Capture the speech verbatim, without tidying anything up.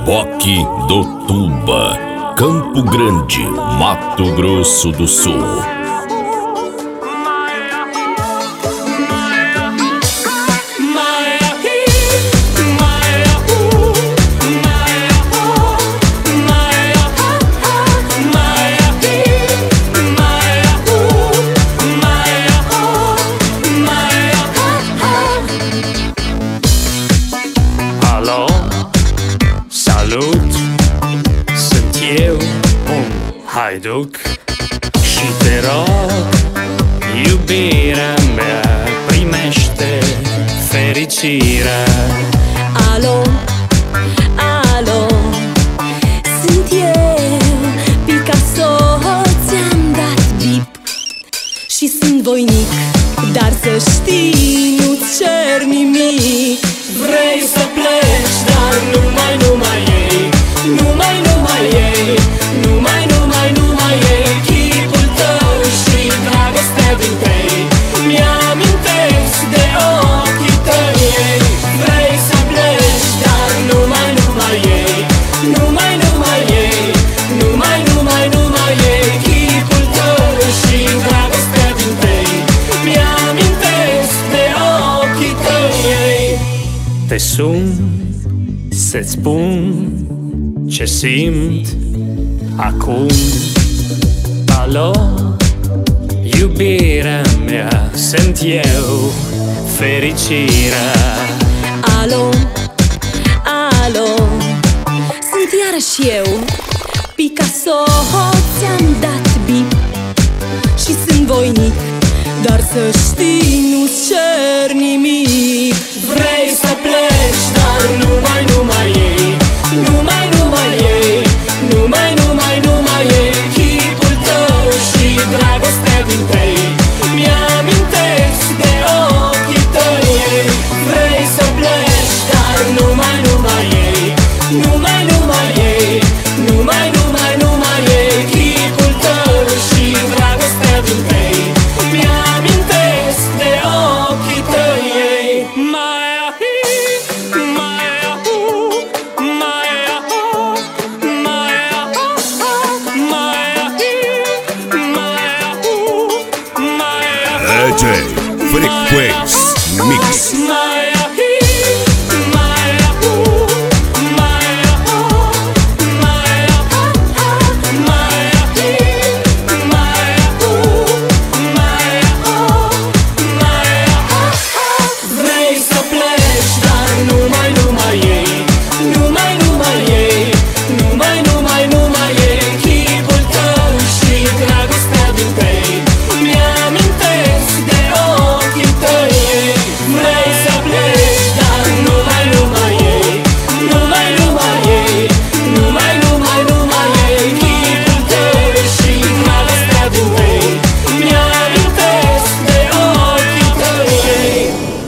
Reboque do Tuba, Campo Grande, Mato Grosso do Sul. Alo, salut, sunt eu, un haiduc și te rog, iubirea mea, primește fericirea. Alo, alo, sunt eu, Picasso, ți-am dat bip și sunt voinic, dar să știi, nu-ți cer nimic. Vrei să pleci, dar numai, numai ei, numai, numai ei, numai, numai, numai ei, chipul tău și dragostea din tei mi-amintesc de ochii tăi ei. Vrei să pleci, dar numai, numai ei, numai, numai ei, numai, numai, numai ei, chipul tău și dragostea din tei mi-amintesc de ochii tăi ei. Te sun să-ți spun ce simt acum. Alo, iubirea mea, sunt eu, fericirea. Alo, alo, sunt iarăși eu, Picasso, ți-am dat bip și sunt voinic, dar să știi, nu-ți cer nimic. Vrei să pleci, dar numai, numai ei, numai, numai ei, numai, numai, numai ei, chipul tău și dragostea din tei mi-amintesc de ochii tăi ei. Vrei să pleci, dar numai, numai ei, numai, numai ei, numai, numai, numai ei, chipul tău și dragostea din tei mi-amintesc de ochii tăi ei. Mai ahi, mai ahu, mai ahu, mai ahu, mai ahi, mai ahu, mai ahu. D J Frequency Mix.